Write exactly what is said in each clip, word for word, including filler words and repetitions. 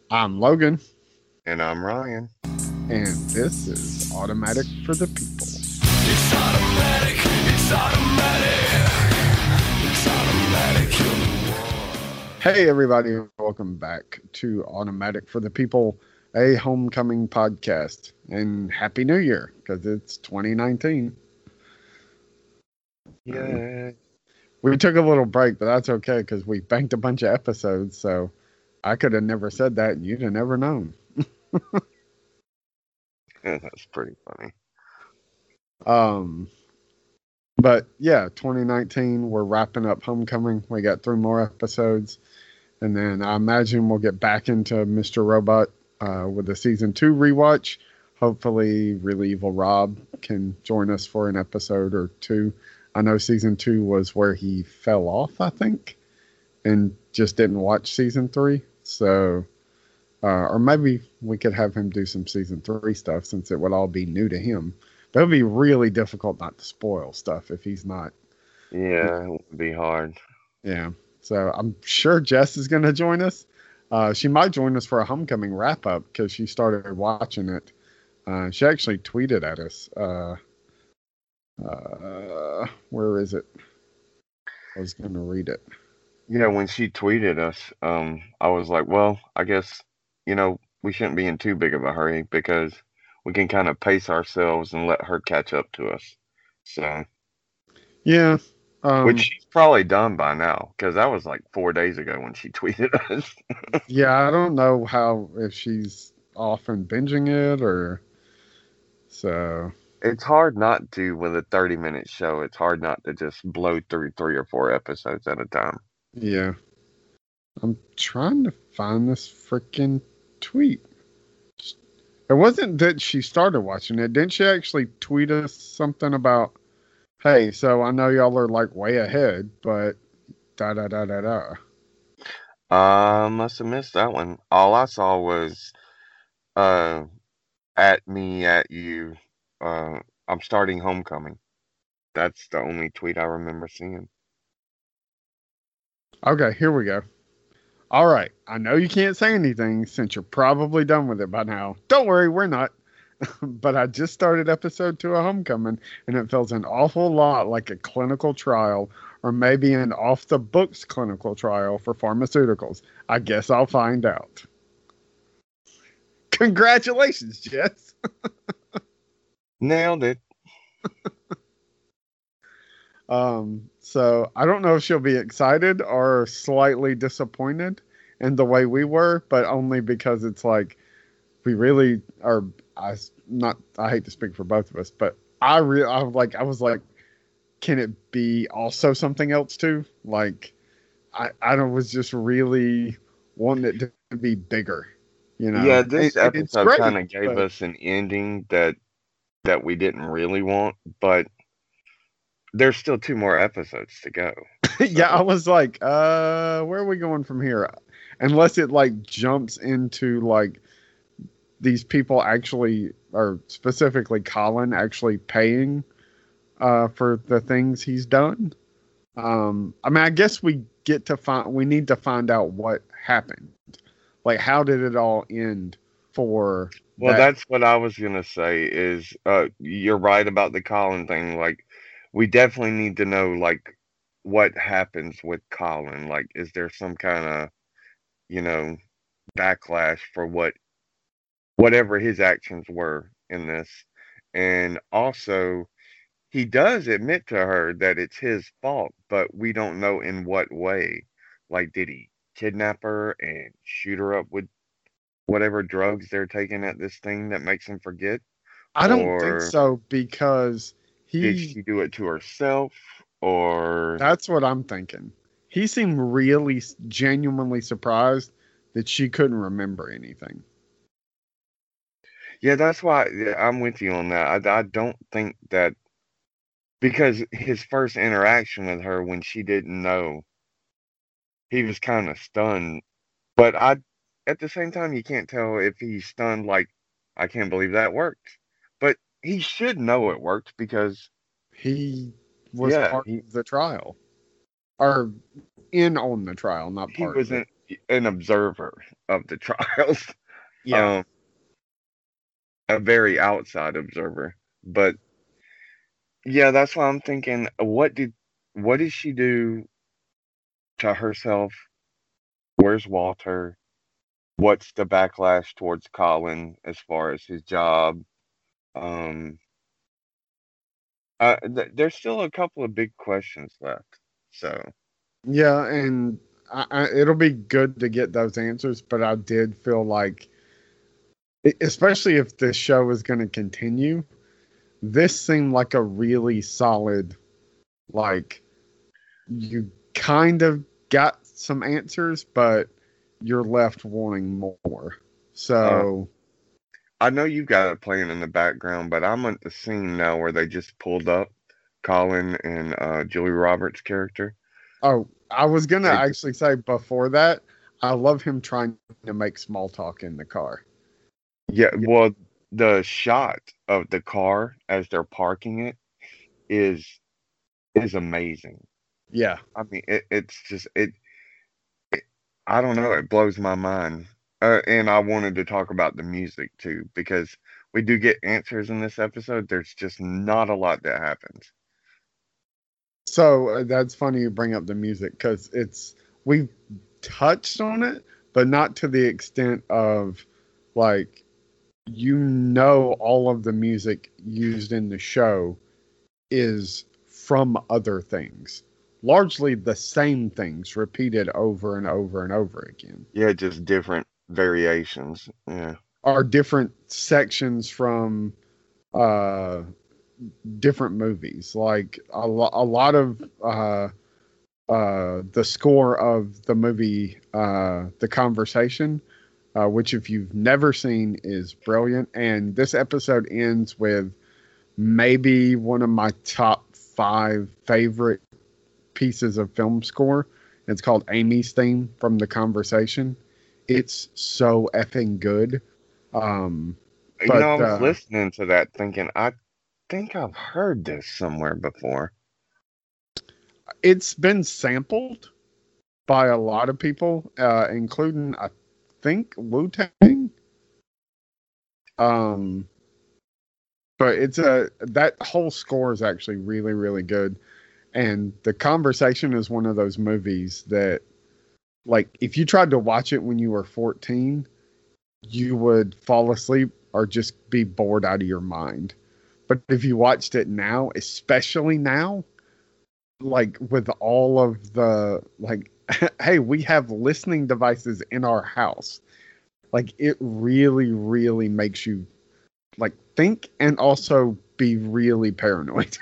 I'm Logan, And I'm Ryan. and this is Automatic for the People. It's automatic, it's automatic, it's automatic. Hey, everybody, welcome back to Automatic for the People, a homecoming podcast. And Happy New Year, because it's twenty nineteen. Yeah. We took a little break, but that's okay, because we banked a bunch of episodes, so I could have never said that, and you'd have never known. That's pretty funny. Um, but yeah, twenty nineteen, we're wrapping up Homecoming. We got three more episodes. And then I imagine we'll get back into Mister Robot uh, with the season two rewatch. Hopefully, Really Evil Rob can join us for an episode or two. I know season two was where he fell off, I think, and just didn't watch season three. So, uh, or maybe we could have him do some season three stuff since it would all be new to him. But it would be really difficult not to spoil stuff if he's not. Yeah, it would be hard. Yeah. So I'm sure Jess is going to join us. Uh, she might join us for a Homecoming wrap up because she started watching it. Uh, she actually tweeted at us. Uh, uh, where is it? I was going to read it. Yeah, when she tweeted us, um, I was like, well, I guess, you know, we shouldn't be in too big of a hurry because we can kind of pace ourselves and let her catch up to us. So, Yeah. Um, which she's probably done by now because that was like four days ago when she tweeted us. yeah, I don't know how, if she's off and binging it or so. It's hard not to with a thirty minute show. It's hard not to just blow through three or four episodes at a time. Yeah. I'm trying to find this freaking tweet. It wasn't that she started watching it. Didn't she actually tweet us something about, hey, so I know y'all are like way ahead, but da da da da da. I must have missed that one. All I saw was uh at me, at you. Uh, I'm starting Homecoming. That's the only tweet I remember seeing. Okay, here we go. All right. I know you can't say anything since you're probably done with it by now. Don't worry, we're not. But I just started episode two of Homecoming, and it feels an awful lot like a clinical trial, or maybe an off the books clinical trial for pharmaceuticals. I guess I'll find out. Congratulations, Jess. Nailed it. Um, so I don't know if she'll be excited or slightly disappointed in the way we were, but only because it's like we really are. I not. I hate to speak for both of us, but I really. I like. I was like, can it be also something else too? Like, I. I don't was just really wanting it to be bigger. You know. Yeah, this And- and it's episode great, kind of gave but- us an ending that that we didn't really want, but there's still two more episodes to go. yeah, I was like, uh, where are we going from here? Unless it like jumps into like these people actually, or specifically Colin actually paying uh, for the things he's done. Um, I mean, I guess we get to find, we need to find out what happened. Like, how did it all end for? Well, that- that's what I was gonna say is uh you're right about the Colin thing. Like, we definitely need to know like what happens with Colin. Like, is there some kind of, you know, backlash for what whatever his actions were in this? And also, he does admit to her that it's his fault, but we don't know in what way. Like, did he kidnap her and shoot her up with whatever drugs they're taking at this thing that makes him forget? I don't or- think so because Did he. she do it to herself? Or That's what I'm thinking. He seemed really s- genuinely surprised that she couldn't remember anything. yeah, that's why yeah, I'm with you on that. I, I don't think that because his first interaction with her when she didn't know, he was kind of stunned. But I, at the same time, you can't tell if he's stunned like, I can't believe that worked. But he should know it worked because He was Yeah, part he- of the trial, or in on the trial, not he part was of in it. an observer of the trials, Yeah. um, a very outside observer. But yeah, that's why I'm thinking, what did what did she do to herself? Where's Walter? What's the backlash towards Colin as far as his job? Um, uh, th- there's still a couple of big questions left. So Yeah, and I, I, it'll be good to get those answers, but I did feel like, e- especially if this show is going to continue, this seemed like a really solid, like, you kind of got some answers, but you're left wanting more. uh, So, I know you got it playing in the background, but I'm at the scene now where they just pulled up Colin and uh, Julie Roberts' character. oh, I was going to They, actually say before that, I love him trying to make small talk in the car. yeah, well, the shot of the car as they're parking it is is amazing. Yeah. I mean, it, it's just it, it. I don't know. It blows my mind. Uh, and I wanted to talk about the music too because we do get answers in this episode. There's just not a lot that happens. So uh, that's funny you bring up the music because it's we've touched on it, but not to the extent of like you know all of the music used in the show is from other things, largely the same things repeated over and over and over again, Yeah, just different variations. Yeah. are different sections from uh different movies. Like a, lo- a lot of uh uh, the score of the movie uh, The Conversation, uh, which if you've never seen is brilliant. And this episode ends with maybe one of my top five favorite pieces of film score. It's called Amy's Theme from The Conversation. It's so effing good. Um, You know, I but was uh, listening to that thinking, I think I've heard this somewhere before. it's been sampled by a lot of people, uh, including I think Wu Tang. Um, but it's a that whole score is actually really really good, and The Conversation is one of those movies that, like, if you tried to watch it when you were fourteen, you would fall asleep or just be bored out of your mind. But if you watched it now, especially now, like with all of the like, hey, we have listening devices in our house. Like it really, really makes you like think and also be really paranoid.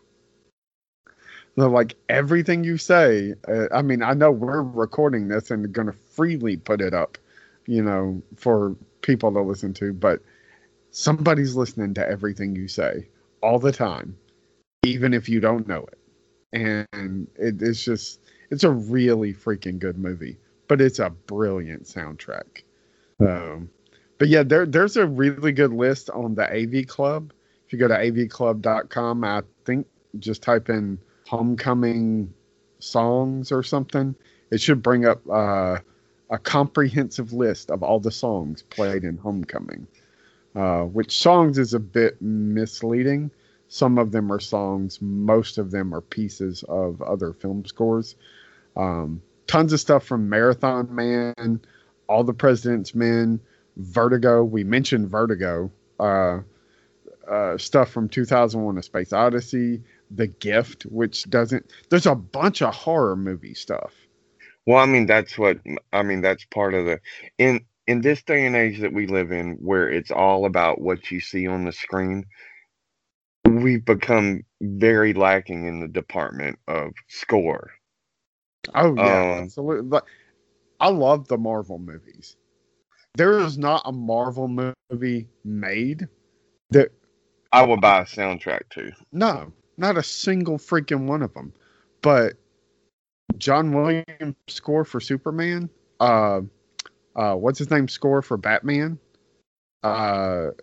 So, like everything you say, uh, I mean, I know we're recording this and going to freely put it up, you know, for people to listen to, but somebody's listening to everything you say all the time, even if you don't know it. And it, it's just, it's a really freaking good movie, but it's a brilliant soundtrack. Um, but yeah, there there's a really good list on the A V Club. If you go to a v club dot com, I think just type in homecoming songs or something. It should bring up uh, a comprehensive list of all the songs played in Homecoming. Uh, which songs is a bit misleading. Some of them are songs, most of them are pieces of other film scores. Um, tons of stuff from Marathon Man, All the President's Men, Vertigo. We mentioned Vertigo. Uh, uh, stuff from two thousand one: A Space Odyssey, The Gift, which doesn't. There's a bunch of horror movie stuff. Well, I mean, that's what I mean. That's part of the in in this day and age that we live in, where it's all about what you see on the screen. We've become very lacking in the department of score. Oh yeah, Um, absolutely. But I love the Marvel movies. There is not a Marvel movie made that I would buy a soundtrack too. no, not a single freaking one of them. But John Williams score for Superman, uh, uh, what's his name score for Batman? Uh,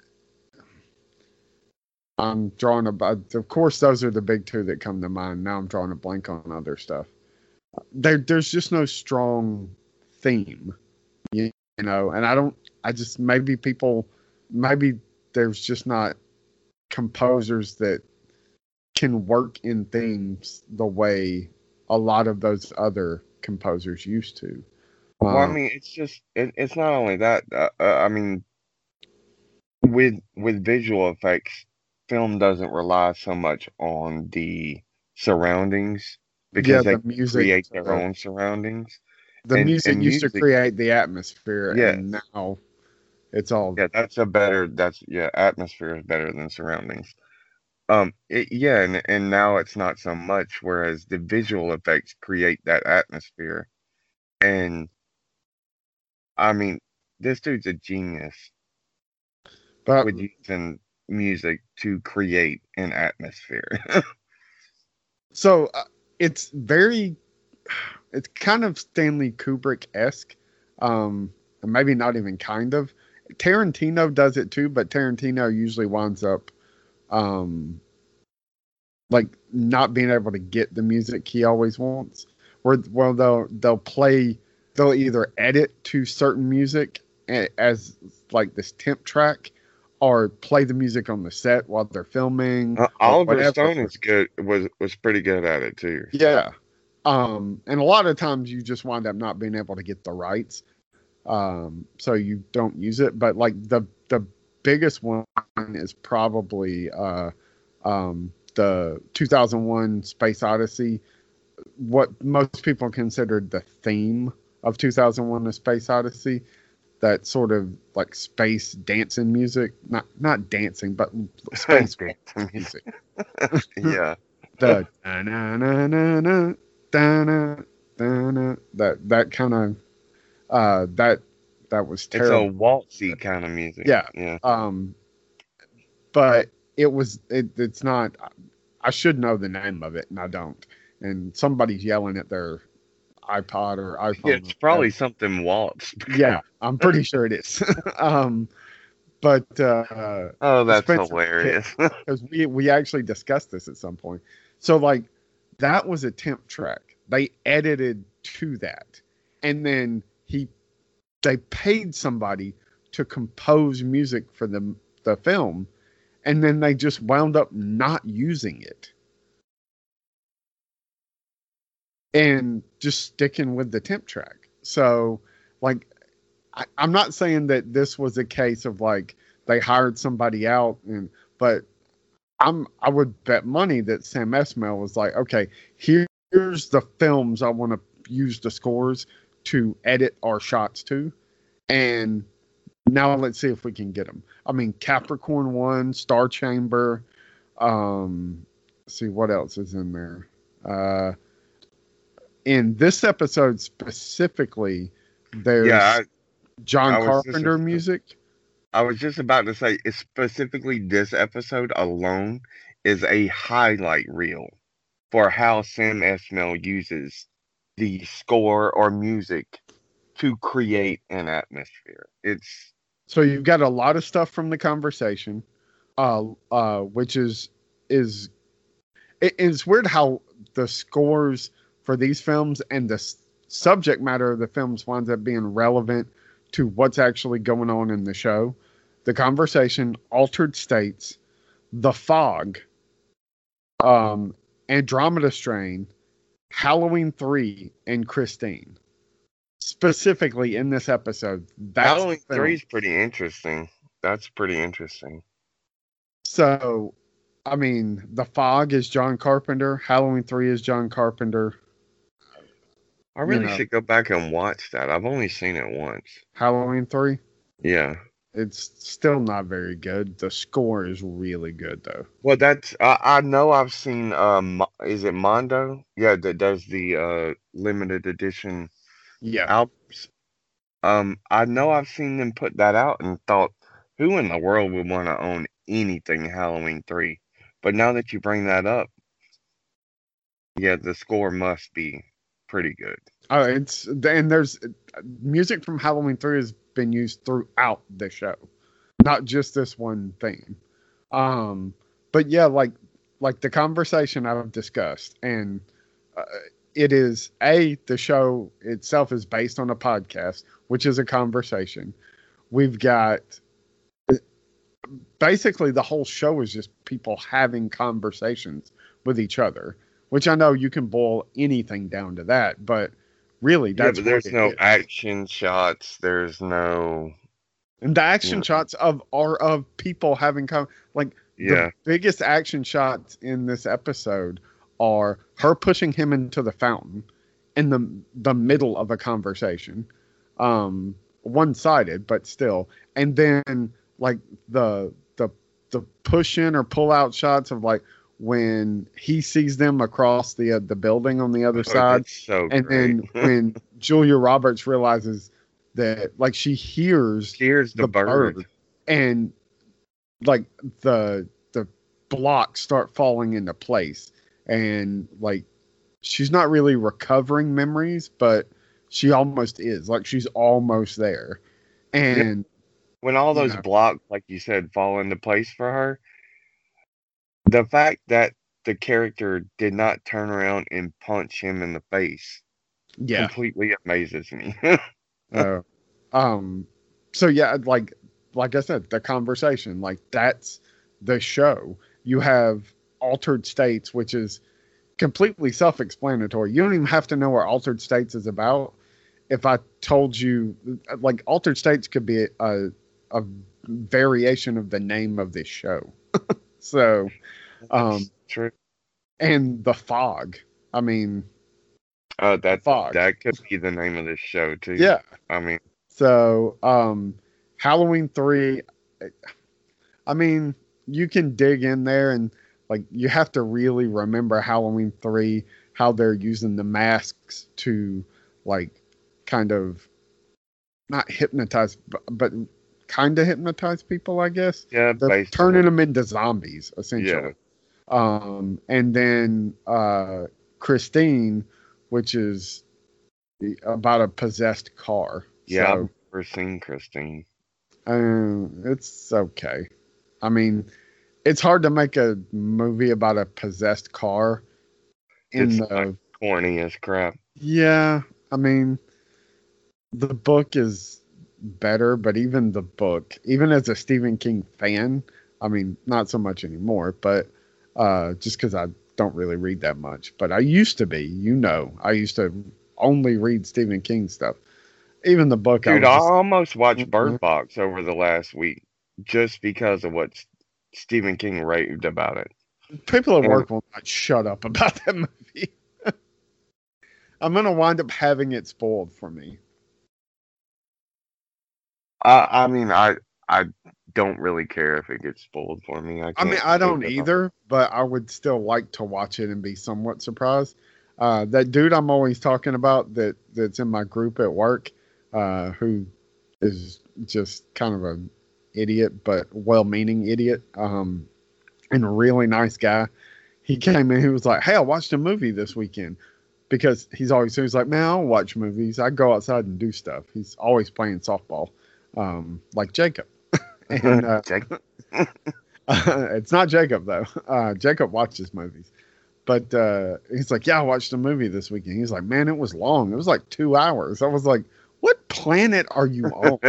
I'm drawing a, of course, those are the big two that come to mind. Now I'm drawing a blank on other stuff. There, there's just no strong theme, you, you know, and I don't, I just, maybe people, maybe there's just not composers that can work in themes the way a lot of those other composers used to. Well, I Um, mean, it's just it, it's not only that. Uh, uh, I mean, with with visual effects, film doesn't rely so much on the surroundings yeah, because they the can music, create their uh, own surroundings. the And music and used to music, create the atmosphere, and yes, now it's all, yeah, that's a better. That's yeah, atmosphere is better than surroundings. Um, it, yeah, and and now it's not so much. Whereas the visual effects create that atmosphere, and I mean, this dude's a genius but with using music to create an atmosphere. so uh, it's very, it's kind of Stanley Kubrick esque, um, and maybe not even kind of. Tarantino does it too, but Tarantino usually winds up um, like not being able to get the music he always wants. Where well they'll they'll play, they'll either edit to certain music a- as like this temp track, or play the music on the set while they're filming Uh, or Oliver whatever. Stone is good. Was was pretty good at it too. Yeah. Um, and a lot of times you just wind up not being able to get the rights. Um, so you don't use it. But like the the biggest one is probably uh, um, the two thousand one Space Odyssey. What most people considered the theme of two thousand one: A Space Odyssey. That sort of like space dancing music, not not dancing, but space Dancing music. music. Yeah, The da-na-na-na-na, da-na, da-na, that that kind of uh that that was it's a terrible. waltzy kind of music. Yeah. Yeah. Um but it was it, it's not, I should know the name of it and I don't. And somebody's yelling at their iPod or Yeah, iPhone or it's probably whatever. something waltz. Yeah, I'm pretty sure it is. um but uh Oh, that's Spencer, hilarious. because we we actually discussed this at some point. So like that was a temp track. They edited to that, and then he they paid somebody to compose music for the the film, and then they just wound up not using it and just sticking with the temp track. So like I, I'm not saying that this was a case of like they hired somebody out and but I'm I would bet money that Sam Esmail was like, okay, here, here's the films I want to use the scores to edit our shots to, and now let's see if we can get them. I mean, Capricorn One, Star Chamber. Um, let's see what else is in there. Uh, in this episode specifically, there's Yeah, John I, I was just Carpenter music. I was just about to say, it's specifically this episode alone is a highlight reel for how Sam Esmail uses the score or music to create an atmosphere. It's So you've got a lot of stuff from the conversation, uh, uh, which is is it, it's weird how the scores for these films and the s- subject matter of the films winds up being relevant to what's actually going on in the show. The conversation, Altered States, The Fog, um, Andromeda Strain, Halloween three, and Christine. Specifically in this episode, that's the Halloween film. three is pretty interesting. That's pretty interesting. So, I mean, The Fog is John Carpenter. Halloween three is John Carpenter. I You really know, should go back and watch that. I've only seen it once. Halloween three, Yeah. it's still not very good. The score is really good, though. Well, that's I, I know I've seen um is it Mondo? Yeah, that does the uh limited edition Yeah. albums. Um, I know I've seen them put that out and thought, who in the world would want to own anything Halloween three? But now that you bring that up, yeah, the score must be pretty good. Oh, it's and there's music from Halloween three has been used throughout the show, not just this one theme. Um, but yeah, like like the conversation I've discussed, and uh, it is a the show itself is based on a podcast, which is a conversation. We've got basically the whole show is just people having conversations with each other, which I know you can boil anything down to that, but really Yeah, that's but what there's it no is. action shots. There's no, And the you action know, shots of are of people having con- like yeah, the biggest action shots in this episode are her pushing him into the fountain in the the middle of a conversation. Um one-sided, but still. And then like the the the push in or pull out shots of like when he sees them across the uh, the building on the other oh, side, that's so and great. then when Julia Roberts realizes that like she hears Here's the the bird. bird and like the the blocks start falling into place, and like she's not really recovering memories, but she almost is. Like she's almost there. Yeah, And when all you those know, blocks, like you said, fall into place for her, the fact that the character did not turn around and punch him in the face yeah. completely amazes me. Uh, um so yeah, like like I said, the conversation, like that's the show. You have Altered States, which is completely self-explanatory. You don't even have to know what Altered States is about. If I told you, like, Altered States could be a, a variation of the name of this show. So, um, That's true. and The Fog. I mean, Uh, The that Fog. that could be the name of this show too. Yeah. I mean, So, um, Halloween three, I mean, you can dig in there and, like, you have to really remember Halloween three, how they're using the masks to, like, kind of not hypnotize, but, but kind of hypnotize people, I guess. yeah, They're basically, turning them into zombies, yeah, essentially. Um, and then uh, Christine, which is about a possessed car. yeah. I've So never seen Christine. um, it's okay. I mean, it's hard to make a movie about a possessed car in It's the like corny as crap. yeah. I mean, the book is better, but even the book, even as a Stephen King fan, I mean, not so much anymore, but uh, just because I don't really read that much. But I used to be, you know, I used to only read Stephen King stuff. Even the book, I Dude, was I just, almost watched mm, Bird Box over the last week just because of what S- Stephen King raved about it. people at And work will not shut up about that movie. I'm going to wind up having it spoiled for me. I, I mean, I, I don't really care if it gets spoiled for me. I I mean, can't I take don't it off. either, but I would still like to watch it and be somewhat surprised. Uh, that dude I'm always talking about that that's in my group at work, uh, who is just kind of an idiot, but well-meaning idiot, um, and a really nice guy. He came in, he was like, "Hey, I watched a movie this weekend." Because he's always he's like, "Man, I don't watch movies. I go outside and do stuff." He's always playing softball, um, like Jacob. And uh, Jake, it's not Jacob though. Uh, Jacob watches movies, but uh, he's like, "Yeah, I watched a movie this weekend." He's like, "Man, it was long. It was like two hours." I was like, "What planet are you on?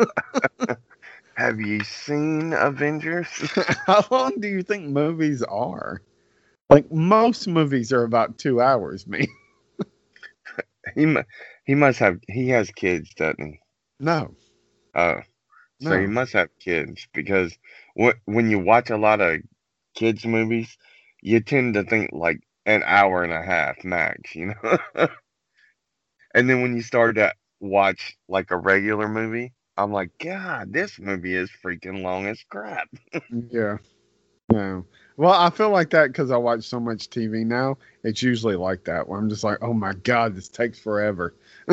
have you seen Avengers? How long do you think movies are? Like most movies are about two hours, man." he mu- he must have he has kids, doesn't he? No, Oh, so he no. must have kids because wh- when you watch a lot of kids movies, you tend to think like an hour and a half max, you know. And then when you start to watch like a regular movie, I'm like, God, this movie is freaking long as crap. Yeah, no. Well, I feel like that because I watch so much T V now. It's usually like that where I'm just like, "Oh my god, this takes forever."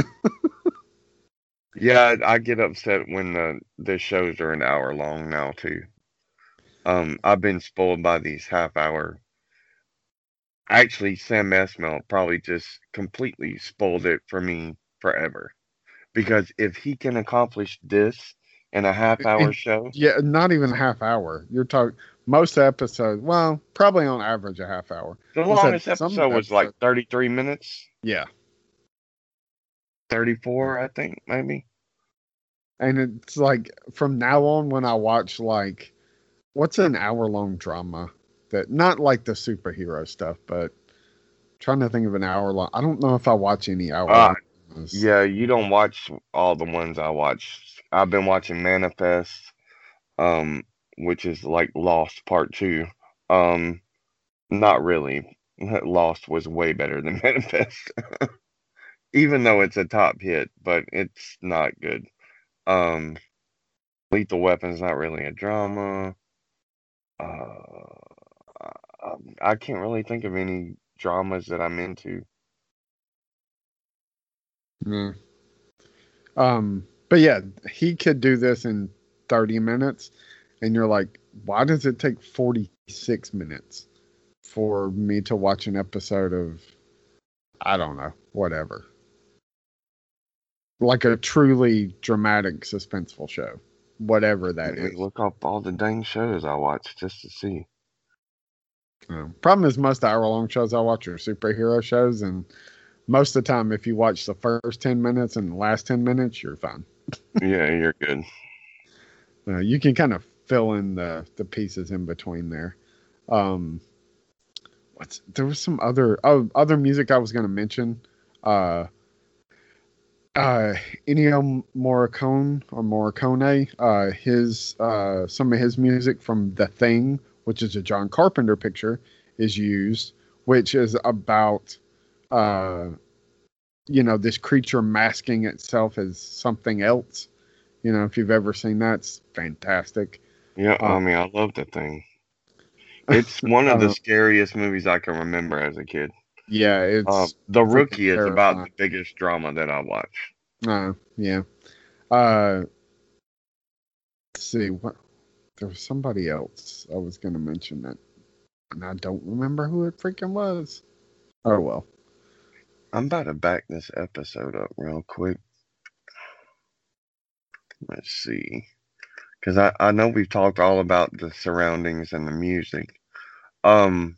Yeah, I I get upset when the the shows are an hour long now too. Um, I've been spoiled by these half hour. Actually, Sam Esmail probably just completely spoiled it for me forever. Because if he can accomplish this in a half hour And show, yeah, not even a half hour. You're talking Most episodes, well, probably on average a half hour. The I said longest some episode was like episodes, thirty-three minutes, yeah, thirty-four, I think, maybe. and it's like from now on when I watch like what's an hour long drama that not like the superhero stuff, but trying to think of an hour long. I don't know if I watch any hour Uh, long. dramas. yeah, you don't watch all the ones I watch. I've been watching Manifest, um, which is like Lost Part Two. Um, not really. Lost was way better than Manifest, even though it's a top hit, but it's not good. Um, Lethal Weapon's not really a drama. Uh, um, I can't really think of any dramas that I'm into. Yeah. Um, but yeah, he could do this in thirty minutes, and you're like, why does it take forty-six minutes for me to watch an episode of, I don't know, whatever, like a truly dramatic, suspenseful show, whatever that Let me is. look up all the dang shows I watch just to see. Um, problem is, most hour long shows I watch are superhero shows, and most of the time, if you watch the first ten minutes and the last ten minutes, you're fine. Yeah, you're good. Uh, you can kind of fill in the, the pieces in between there. Um, what's there was some other oh other music I was going to mention. Uh, uh, Ennio Morricone or Morricone, uh, his uh, some of his music from The Thing, which is a John Carpenter picture, is used, which is about uh, you know, this creature masking itself as something else. You know, if you've ever seen that, it's fantastic. Yeah, Uh, I mean, I love that thing. It's one of the uh, scariest movies I can remember as a kid. yeah, Um, it's The freaking Rookie is about terrifying. the biggest drama that I watch. Uh, yeah. Uh, let's see what there was somebody else I was going to mention that, and I don't remember who it freaking was. Oh well. I'm about to back this episode up real quick. Let's see. Because I, I know we've talked all about the surroundings and the music. Um,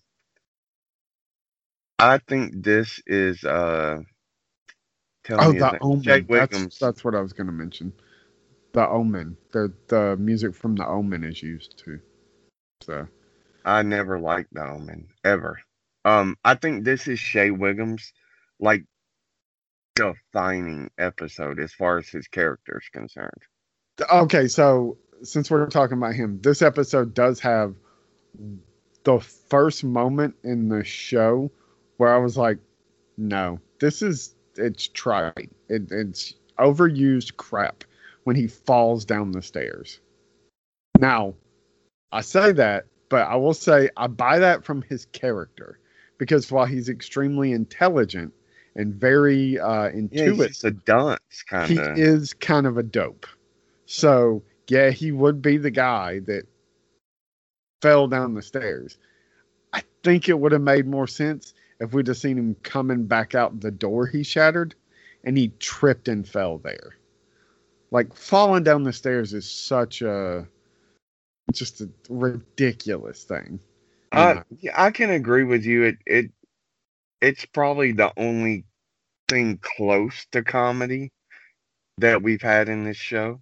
I think this is, uh, tell Oh, me his the name. Jay Omen. That's Wiggums. that's what I was going to mention. The Omen. The the music from the Omen is used too. So I never liked The Omen, ever. Um, I think this is Shay Wiggums, like, defining episode as far as his character is concerned. okay, so since we're talking about him, this episode does have the first moment in the show where I was like, no, this is it's trite. It, it's overused crap when he falls down the stairs. Now, I say that, but I will say I buy that from his character because while he's extremely intelligent and very uh, Yeah, he's intuitive, just a dunce, kind he of. is kind of a dope. So, yeah, he would be the guy that fell down the stairs. I think it would have made more sense if we'd have seen him coming back out the door he shattered and he tripped and fell there. Like, falling down the stairs is such a just a ridiculous thing. You I know? yeah, I can agree with you. It it it's probably the only thing close to comedy that we've had in this show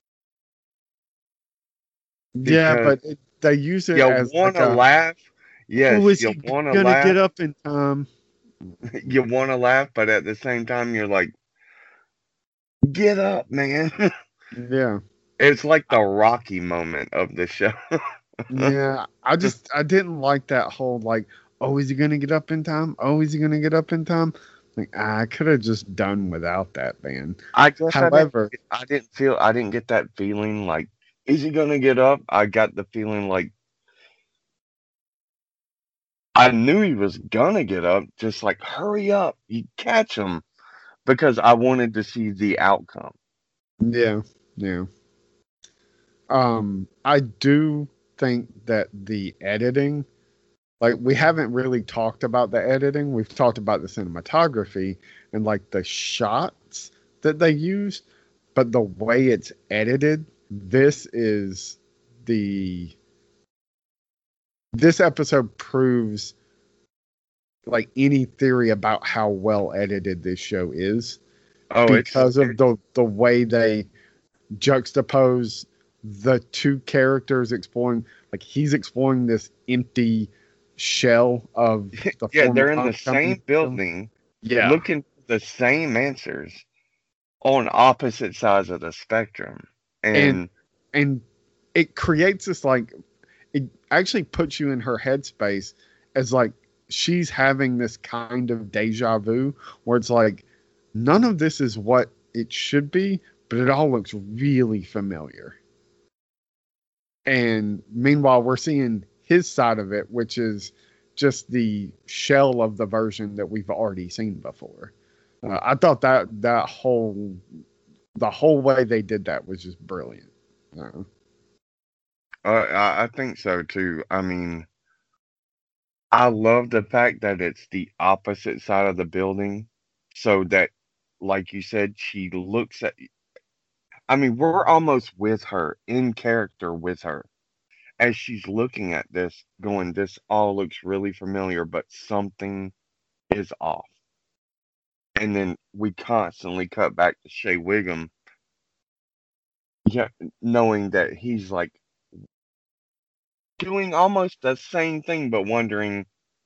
Yeah, because but it, they use it you as want like to a, laugh. Yes, oh, is you he want to gonna laugh. get up in time? You want to laugh, but at the same time, you're like, get up, man. Yeah. It's like the Rocky moment of the show. Yeah, I just I didn't like that whole like, oh, is he gonna get up in time? Oh, is he gonna get up in time? Like I could have just done without that, man. I guess I didn't. However, I didn't feel. I didn't get that feeling. Like, is he gonna get up? I got the feeling like I knew he was gonna get up. Just like, hurry up, you catch him, because I wanted to see the outcome. yeah, yeah. Um, I do think that the editing, like we haven't really talked about the editing. We've talked about the cinematography and like the shots that they use, but the way it's edited, this is the this episode proves like any theory about how well edited this show is Oh, it's because of it, the the way they juxtapose the two characters exploring, like he's exploring this empty shell of the yeah, former they're in the homecoming. same building, Yeah. looking for the same answers on opposite sides of the spectrum. And And and it creates this like it actually puts you in her headspace as like she's having this kind of deja vu where it's like none of this is what it should be, but it all looks really familiar. And meanwhile, we're seeing his side of it, which is just the shell of the version that we've already seen before. Uh, I thought that that whole the whole way they did that was just brilliant. Uh, uh, I, I think so too. I mean, I love the fact that it's the opposite side of the building, so that, like you said, she looks at. I mean, we're almost with her, in character with her, as she's looking at this, going, "This all looks really familiar, but something is off." And then we constantly cut back to Shea Wiggum, yeah, knowing that he's like doing almost the same thing, but wondering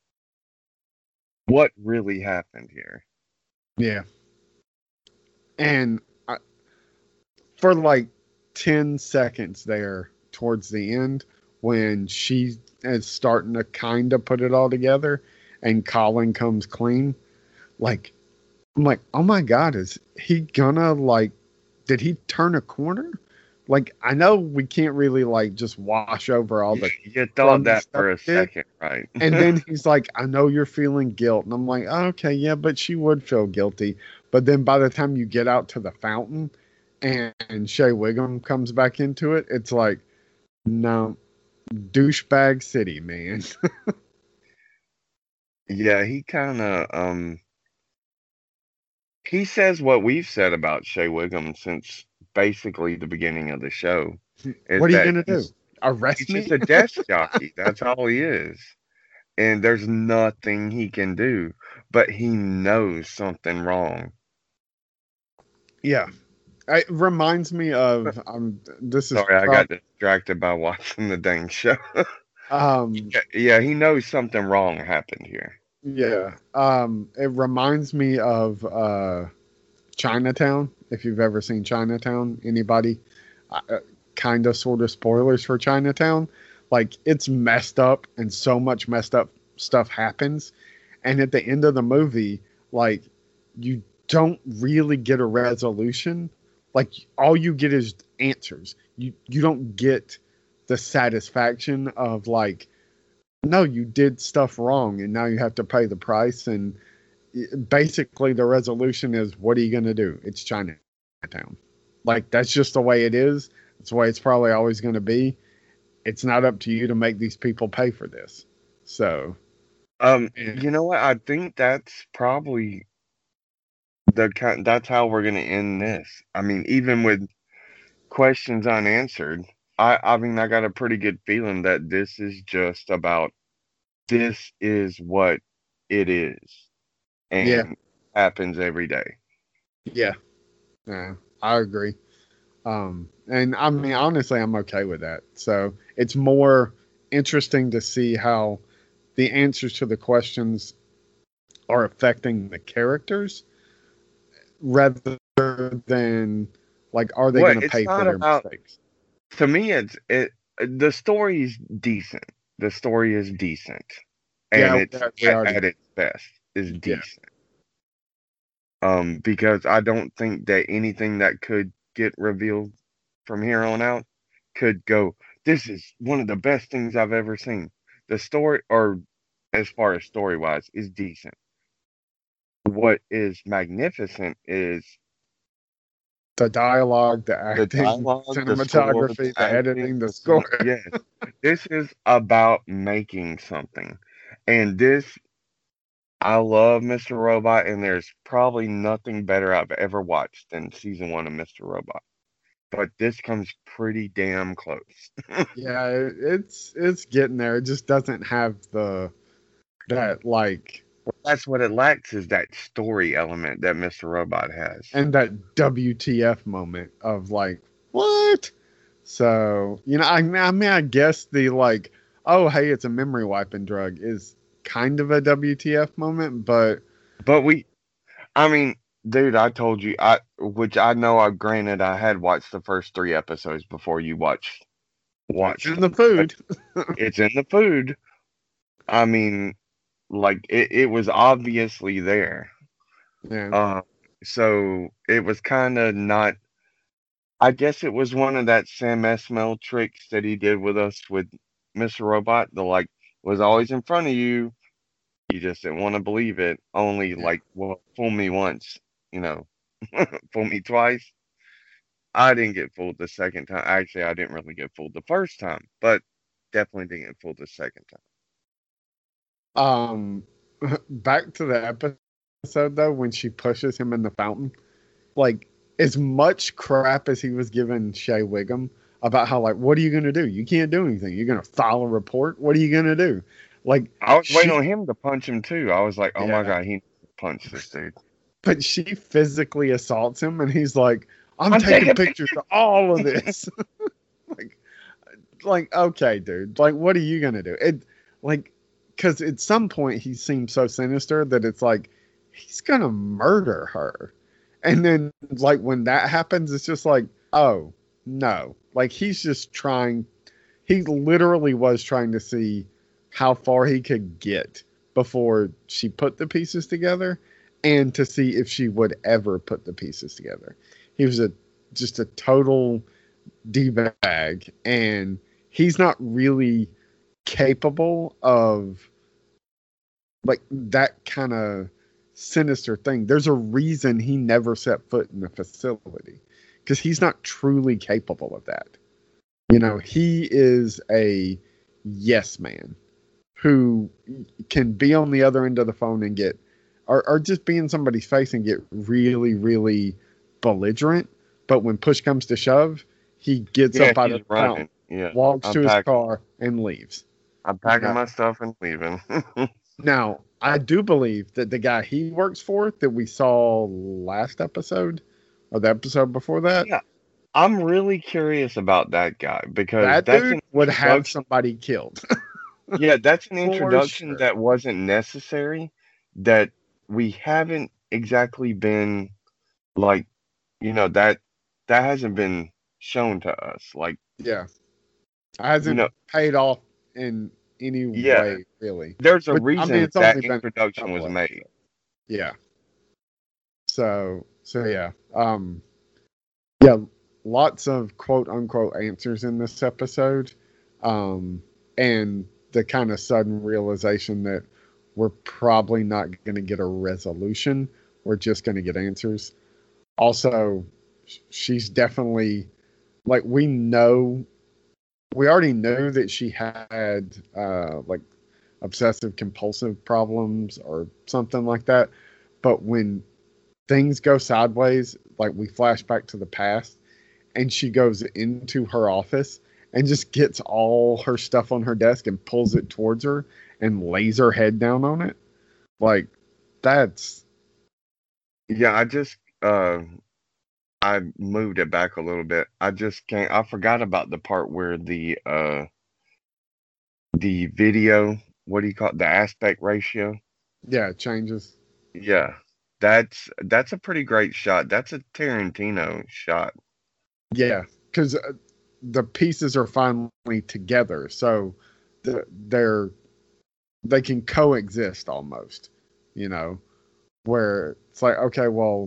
what really happened here. yeah, and I, for like ten seconds there towards the end when she is starting to kind of put it all together and Colin comes clean, like I'm like, oh my god, is he gonna like did he turn a corner? Like I know we can't really like just wash over all You, the you thought crummy that stuff for a he did. second, right? And then he's like, I know you're feeling guilt. And I'm like, oh, okay, yeah, but she would feel guilty. But then by the time you get out to the fountain and, and Shea Wiggum comes back into it, it's like, no, douchebag city, man. Yeah, he kind of um he says what we've said about Shea Wiggum since basically the beginning of the show, is What are you that gonna do? he's Arrest he's just me? a desk jockey. That's all he is. And there's nothing he can do, but he knows something wrong. Yeah. It reminds me of um this is Sorry, I prob got distracted by watching the dang show. um Yeah, yeah, he knows something wrong happened here. yeah. Um it reminds me of uh Chinatown, if you've ever seen Chinatown. Anybody? Uh, kind of sort of spoilers for Chinatown. Like it's messed up and so much messed up stuff happens. And at the end of the movie, like you don't really get a resolution. Like all you get is answers. You you don't get the satisfaction of like, no, you did stuff wrong and now you have to pay the price. And basically the resolution is, what are you going to do? It's Chinatown. Like that's just the way it is. It's the way it's probably always going to be. It's not up to you to make these people pay for this. So, Um, yeah, you know what? I think that's probably the kind. That's how we're gonna end this. I mean, even with questions unanswered, I I mean, I got a pretty good feeling that this is just about this is what it is yeah, and happens every day. yeah, yeah, I agree. Um, and I mean, honestly, I'm okay with that. So it's more interesting to see how the answers to the questions are affecting the characters rather than like, are they What going to it's pay for not their about mistakes? to me, it's it. The story is decent. The story is decent, and Yeah, it's we at, already, at its best is yeah, decent. Um, because I don't think that anything that could get revealed from here on out could go, this is one of the best things I've ever seen. The story, or as far as story wise, is decent. What is magnificent is the dialogue, the the acting, dialogue, the score, the cinematography, the acting, editing, the the cin- score. yes. This is about making something. And this, I love Mister Robot, and there's probably nothing better I've ever watched than season one of Mister Robot. but this comes pretty damn close. Yeah, it- it's it's getting there. It just doesn't have the that like That's what it lacks is that story element that Mister Robot has. and that W T F moment of like what? So you know, I, I mean, I guess the like, oh hey, it's a memory wiping drug is kind of a W T F moment, but But we, I mean, dude, I told you, I which I know. I granted, I had watched the first three episodes before you watched it's watched in them, the but food. it's in the food. I mean, like it, it was obviously there. Yeah, Uh, so it was kind of not. I guess it was one of that Sam Esmail tricks that he did with us with Mister Robot. The like was always in front of you. You just didn't want to believe it. Only yeah. like, well, fool me once, you know, fool me twice. I didn't get fooled the second time. Actually, I didn't really get fooled the first time, but definitely didn't get fooled the second time. Um, back to the episode though, when she pushes him in the fountain, like as much crap as he was giving Shea Wiggum about how like, what are you gonna do? You can't do anything. You're gonna file a report. What are you gonna do? Like I was waiting she, on him to punch him too. I was like, oh my yeah, God, he punched this dude. but she physically assaults him, and he's like, I'm I'm taking taking pictures pictures. of all of this. like, like okay, dude. Like, what are you gonna do? It like because at some point he seems so sinister that it's like he's gonna murder her. And then like when that happens, it's just like, oh no. Like he's just trying he literally was trying to see how far he could get before she put the pieces together and to see if she would ever put the pieces together. He was a just a total D-bag and he's not really capable of like that kind of sinister thing. There's a reason he never set foot in the facility because he's not truly capable of that. You know, he is a yes man who can be on the other end of the phone and get, or, or just be in somebody's face and get really, really belligerent. But when push comes to shove, he gets Yeah, up out he's of the fountain, running. Yeah, walks I'm to his packing. car, and leaves. I'm You packing know, my stuff and leaving. now, I do believe that the guy he works for that we saw last episode or the episode before that, Yeah, I'm really curious about that guy because that that's dude an would have introduction. somebody killed Yeah, that's an for introduction sure. that wasn't necessary, that we haven't exactly been like, you know, that that hasn't been shown to us. Like, Yeah. you Hasn't know, paid off in any yeah, way, really. there's a But I mean, reason it's that only been a introduction couple was made. episodes. Yeah. So, so yeah. Um, yeah, lots of quote unquote answers in this episode. Um, and the kind of sudden realization that we're probably not going to get a resolution. We're just going to get answers. Also, sh- she's definitely like, we know, we already knew that she had uh, like obsessive compulsive problems or something like that. But when things go sideways, like we flash back to the past, and she goes into her office and just gets all her stuff on her desk and pulls it towards her and lays her head down on it. Like that's Yeah, I just uh I moved it back a little bit. I just can't I forgot about the part where the uh the video, what do you call it? The aspect ratio? yeah, it changes. Yeah. That's that's a pretty great shot. That's a Tarantino shot. Yeah, because uh, the pieces are finally together, so the, they're they can coexist almost. You know, where it's like, okay, well,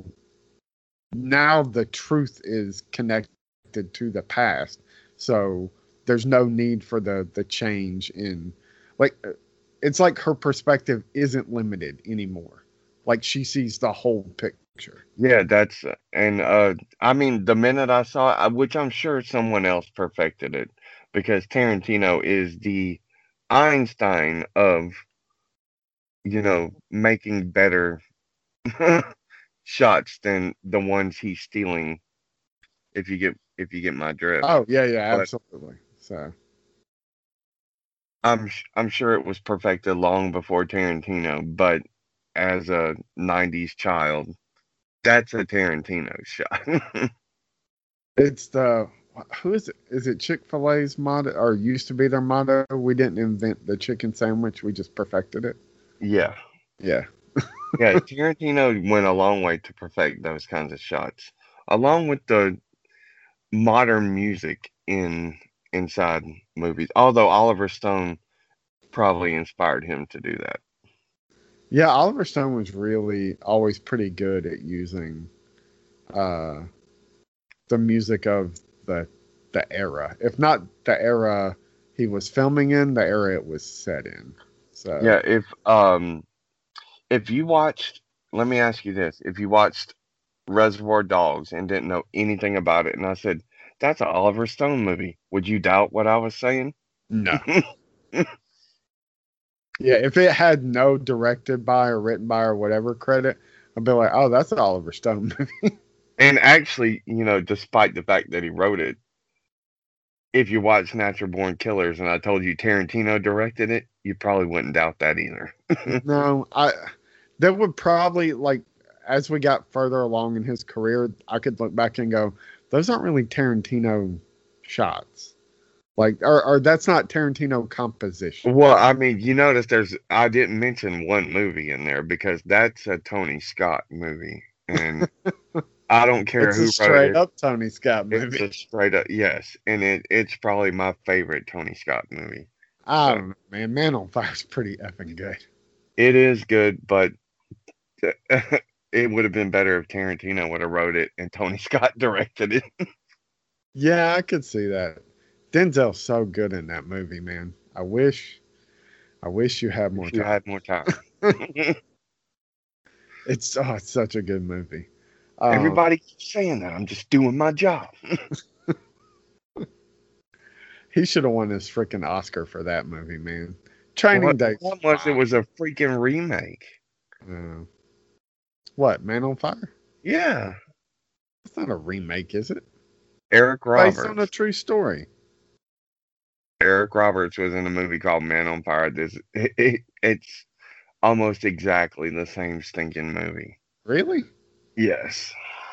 now the truth is connected to the past, so there's no need for the the change in, like, uh, it's like her perspective isn't limited anymore. Like she sees the whole picture. Yeah, that's and uh I mean the minute I saw it, I- which I'm sure someone else perfected it because Tarantino is the Einstein of, you know, making better shots than the ones he's stealing, if you get if you get my drift. Oh yeah, yeah, But absolutely. So I'm sh- I'm sure it was perfected long before Tarantino, but as a nineties child, that's a Tarantino shot. it's the who is it? Is it Chick-fil-A's motto or used to be their motto? We didn't invent the chicken sandwich, we just perfected it. Yeah. Yeah. Yeah, Tarantino went a long way to perfect those kinds of shots, along with the modern music in inside movies. Although Oliver Stone probably inspired him to do that. Yeah, Oliver Stone was really always pretty good at using uh the music of the the era. If not the era he was filming in, the era it was set in. So Yeah, if um if you watched, let me ask you this: if you watched Reservoir Dogs and didn't know anything about it, and I said that's an Oliver Stone movie, would you doubt what I was saying? no. Yeah, if it had no directed by or written by or whatever credit, I'd be like, oh, that's an Oliver Stone movie. And actually, you know, despite the fact that he wrote it, if you watch Natural Born Killers and I told you Tarantino directed it, you probably wouldn't doubt that either. No, I that would probably like as we got further along in his career, I could look back and go, those aren't really Tarantino shots. Like or, or that's not Tarantino composition. Well, I mean, you notice there's I didn't mention one movie in there because that's a Tony Scott movie, and I don't care It's a who wrote straight it. up Tony Scott It's movie. a straight up yes, and it it's probably my favorite Tony Scott movie. I So don't know, man. Man on Fire's pretty effing good. it is good, but it would have been better if Tarantino would have wrote it and Tony Scott directed it. Yeah, I could see that. Denzel's so good in that movie, man. I wish I wish you had more If you time. had more time. It's oh, it's such a good movie. Um, Everybody keeps saying that. I'm just doing my job. he should have won his freaking Oscar for that movie, man. What Training Day. what was it? Was a freaking remake. Uh, what Man on Fire? Yeah. It's not a remake, is it? Eric Based on a Roberts. true story. Eric Roberts was in a movie called Man on Fire. This it, it, it's almost exactly the same stinking movie. Really? Yes.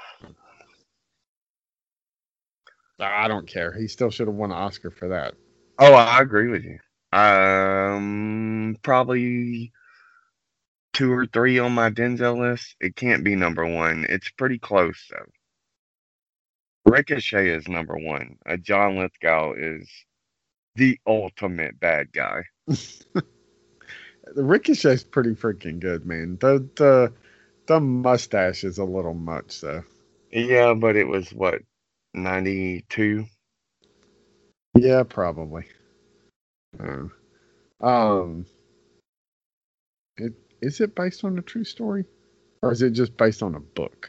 I don't care. He still should have won an Oscar for that. Oh, I agree with you. Um, probably two or three on my Denzel list. It can't be number one. It's pretty close though. Ricochet is number one. Uh, John Lithgow is the ultimate bad guy. The Ricochet's pretty freaking good, man. The the the mustache is a little much, though. Yeah, but it was what, ninety-two? Yeah, probably. Uh, um, it is it based on a true story, or is it just based on a book?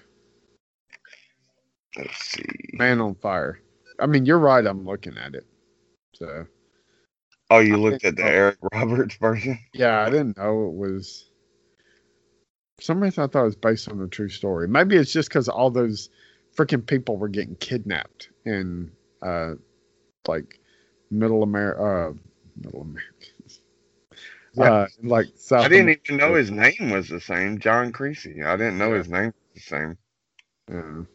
Let's see. Man on Fire. I mean, you're right. I'm looking at it. So Oh, you I looked didn't at the know- Eric Roberts version? yeah, I didn't know it was. For some reason, I thought it was based on a true story. Maybe it's just because all those freaking people were getting kidnapped in, uh, like middle America, uh, middle America, Yeah. uh, like South. I didn't America. even know his name was the same, John Creasy. I didn't know Yeah. his name was the same. Yeah.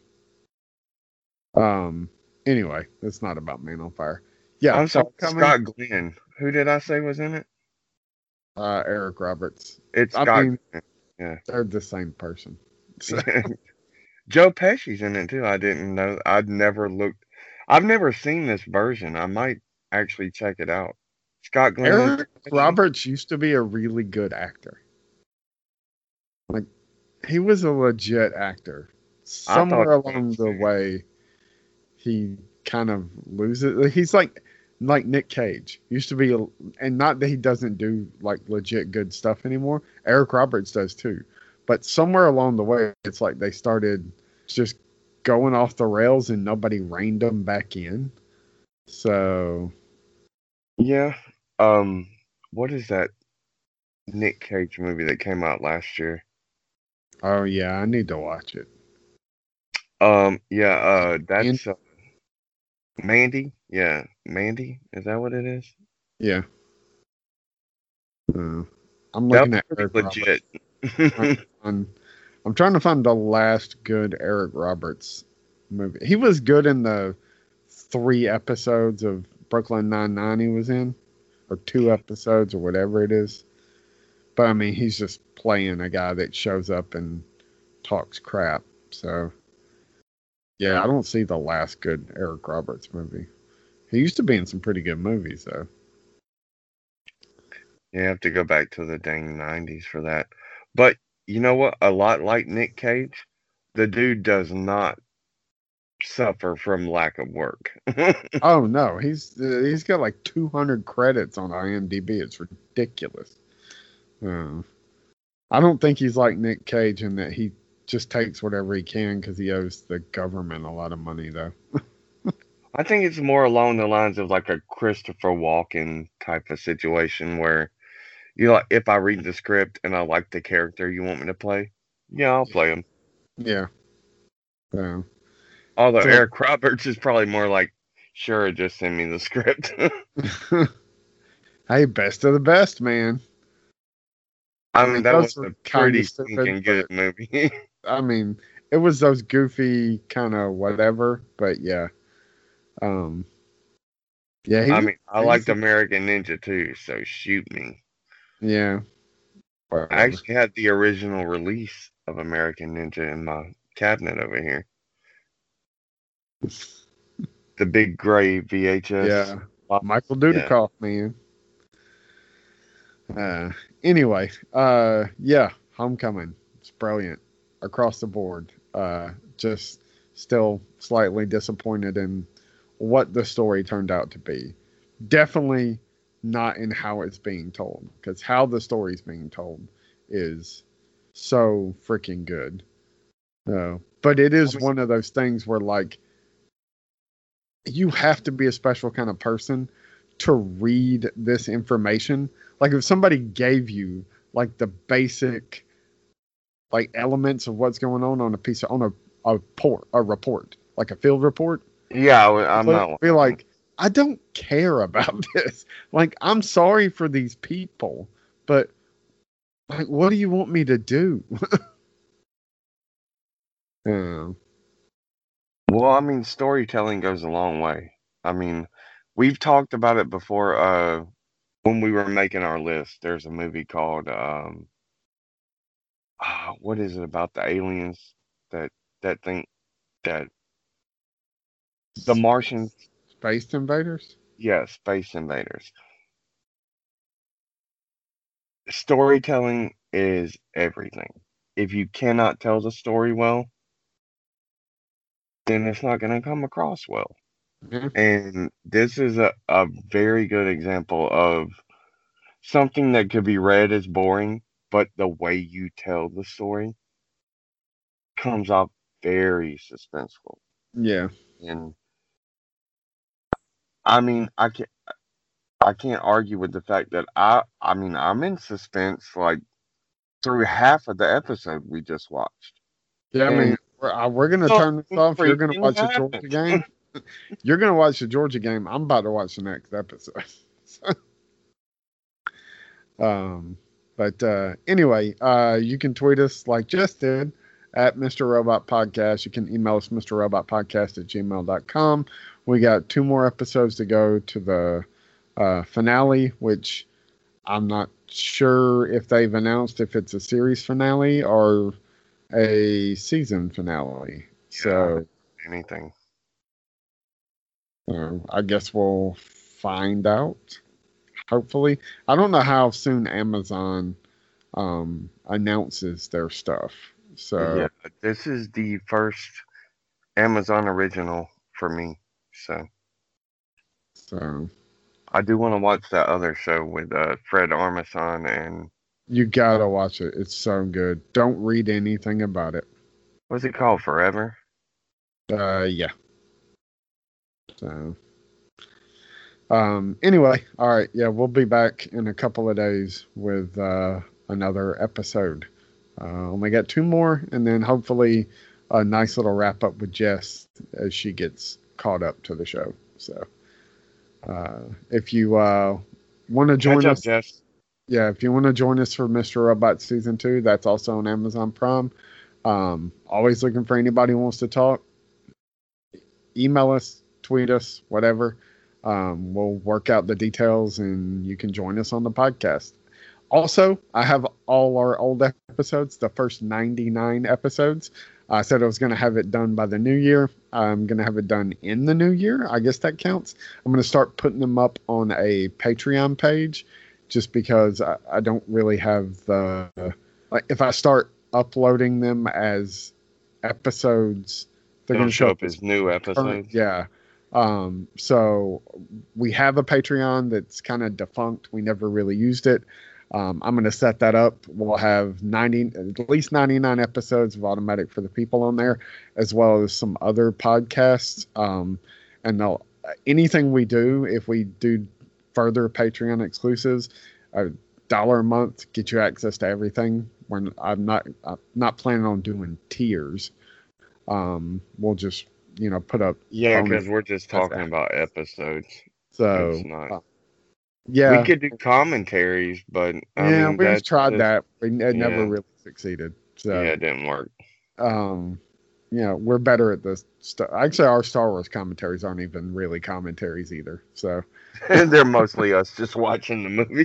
Um. Anyway, it's not about Man on Fire. Yeah, I'm sorry, Homecoming, Scott Glenn. Who did I say was in it? uh, Eric Roberts. It's I Scott mean, Glenn. they're the same person. So, Joe Pesci's in it too. I didn't know. I'd never looked. I've never seen this version. I might actually check it out. Scott Glenn. and Eric Joe Pesci? Roberts used to be a really good actor. Like he was a legit actor. I thought Somewhere he was along the too. way, he kind of loses. He's like like Nick Cage used to be, a, and not that he doesn't do like legit good stuff anymore. Eric Roberts does too, but somewhere along the way, it's like they started just going off the rails, and nobody reined them back in. So Yeah. Um. What is that Nick Cage movie that came out last year? oh yeah, I need to watch it. Um. Yeah. Uh. That's. Uh, Mandy? Yeah, Mandy? Is that what it is? Yeah. Uh, I'm That looking was at pretty Eric legit. Roberts. I'm, I'm trying to find the last good Eric Roberts movie. He was good in the three episodes of Brooklyn Nine-Nine he was in, or two episodes, or whatever it is. But I mean, he's just playing a guy that shows up and talks crap. So, yeah, I don't see the last good Eric Roberts movie. He used to be in some pretty good movies, though. You have to go back to the dang nineties for that. But you know what? A lot like Nick Cage, the dude does not suffer from lack of work. Oh no, he's uh, he's got like two hundred credits on IMDb. It's ridiculous. Uh, I don't think he's like Nick Cage in that he just takes whatever he can because he owes the government a lot of money, though. I think it's more along the lines of like a Christopher Walken type of situation where you know, if I read the script and I like the character you want me to play, yeah, I'll play him. Yeah. So, Although so Eric Roberts is probably more like, sure, just send me the script. hey, best of the best, man. I I mean, mean, that was those were a kind pretty of stinking stupid, good but movie. I mean, it was those goofy kind of whatever. But yeah, um, yeah, he I was, mean, I he was, liked American Ninja too, so shoot me. yeah, I whatever. actually had the original release of American Ninja in my cabinet over here. The big gray V H S Yeah, box. Michael Yeah. Dudikoff, man. Uh, anyway, uh, yeah, Homecoming. It's brilliant across the board. Uh, just still slightly disappointed in what the story turned out to be. Definitely not in how it's being told, because how the story's being told is so freaking good. Uh, but it I is mean, one of those things where, like, you have to be a special kind of person to read this information. Like if somebody gave you like the basic like elements of what's going on on a piece of on a a port a report, like a field report, yeah, I- I'm but not be lying. like, I don't care about this. Like I'm sorry for these people, but like, what do you want me to do? Yeah. Well, I mean, storytelling goes a long way. I mean, we've talked about it before. Uh, when we were making our list, there's a movie called um, ah, what is it about the aliens that that think that the Martians? Space, Space Invaders. Yeah, Space Invaders. Storytelling is everything. If you cannot tell the story well, then it's not going to come across well. Yeah. And this is a, a very good example of something that could be read as boring, but the way you tell the story comes off very suspenseful. Yeah. And I mean, I can't, I can't argue with the fact that I, I mean, I'm in suspense like through half of the episode we just watched. Yeah, I mean, And we're, uh, we're gonna turn this something off. You're gonna freaking watch the Georgia happened. game. You're gonna watch the Georgia game. I'm about to watch the next episode. um, but uh, anyway, uh, you can tweet us like Jess did at Mister Robot Podcast. You can email us Mister Robot Podcast at gmail dot com. We got two more episodes to go to the uh, finale, which I'm not sure if they've announced if it's a series finale or a season finale. So Anything. uh, I guess we'll find out. Hopefully, I don't know how soon Amazon um, announces their stuff. So Yeah, this is the first Amazon original for me. So so I do want to watch that other show with uh, Fred Armisen and you gotta watch it. It's so good. Don't read anything about it. what's it called? Forever? Uh, yeah. So. Um, anyway, all right. Yeah, we'll be back in a couple of days with uh, another episode. Uh, only got two more, and then hopefully a nice little wrap up with Jess as she gets caught up to the show. So uh, if you uh, want to join Catch up, us, Jess. yeah, if you want to join us for Mister Robot season two, that's also on Amazon Prime. Um, always looking for anybody who wants to talk. Email us, tweet us, whatever. Um, we'll work out the details and you can join us on the podcast. Also, I have all our old episodes, the first ninety-nine episodes. I said I was going to have it done by the new year. I'm going to have it done in the new year. I guess that counts. I'm going to start putting them up on a Patreon page just because I, I don't really have the... Like, if I start uploading them as episodes, they're going to show up as new episodes. Yeah. Um, so we have a Patreon that's kind of defunct. We never really used it. Um, I'm going to set that up. We'll have ninety, at least ninety-nine episodes of Automatic for the People on there, as well as some other podcasts. Um, and they'll, anything we do, if we do further Patreon exclusives, a dollar a month get you access to everything. When I'm not, I'm not planning on doing tiers. Um, we'll just, you know, put up. Yeah, because we're just talking about episodes. So, it's not. Uh, yeah, we could do commentaries, but I yeah, mean, we just that's tried just, that. We it yeah. never really succeeded. So yeah, it didn't work. Um, you know, we're better at this stuff. Actually, our Star Wars commentaries aren't even really commentaries either. So they're mostly us just watching the movies.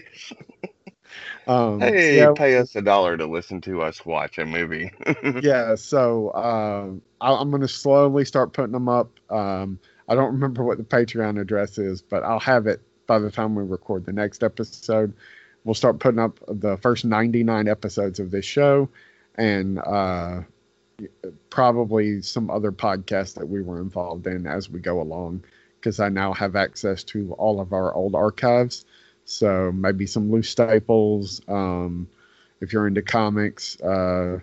um, hey, yeah, pay us a dollar to listen to us watch a movie. yeah. So um, I, I'm going to slowly start putting them up. Um, I don't remember what the Patreon address is, but I'll have it by the time we record the next episode. We'll start putting up the first ninety-nine episodes of this show and uh, probably some other podcasts that we were involved in as we go along, because I now have access to all of our old archives. So maybe some loose staples. Um, if you're into comics, uh,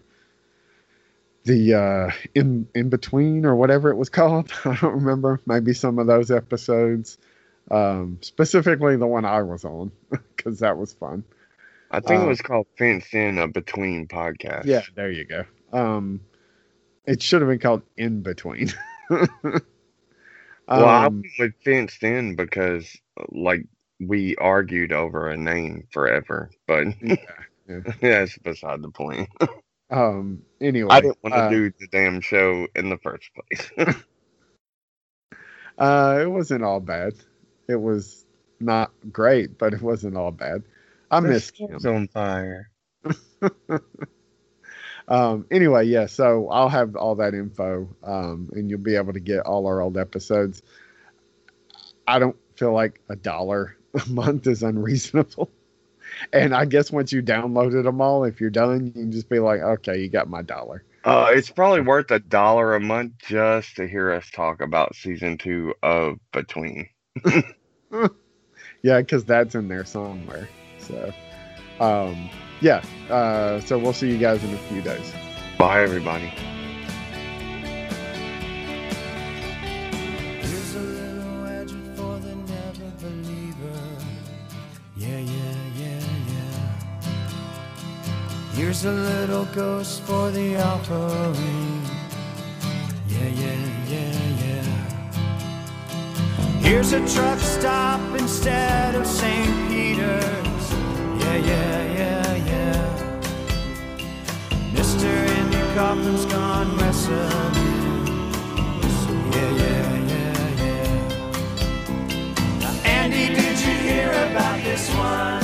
the uh, in in between or whatever it was called, I don't remember. Maybe some of those episodes. Um, specifically the one I was on, because that was fun. I think um, it was called Fenced In, a Between podcast. Yeah, there you go. Um, it should have been called In Between. um, well, I went with Fenced In because, like, we argued over a name forever, but yeah, yeah. that's beside the point. um, anyway, I didn't want to uh, do the damn show in the first place. uh, it wasn't all bad. It was not great, but it wasn't all bad. I the missed him. on fire. um, anyway, yeah, so I'll have all that info, um, and you'll be able to get all our old episodes. I don't feel like a dollar a month is unreasonable. And I guess once you downloaded them all, if you're done, you can just be like, okay, you got my dollar. Uh, it's probably worth a dollar a month just to hear us talk about season two of Between. Yeah, because that's in there somewhere. So, um, yeah. Uh, so we'll see you guys in a few days. Bye, everybody. Here's a little legend for the never believer. Yeah, yeah, yeah, yeah. Here's a little ghost for the offering. Yeah, yeah, yeah, yeah. Here's a truck stop instead of Saint Peter's. Yeah, yeah, yeah, yeah. Mister Andy Kaufman's gone wrestling. Yeah, yeah, yeah, yeah. Now, Andy, did you hear about this one?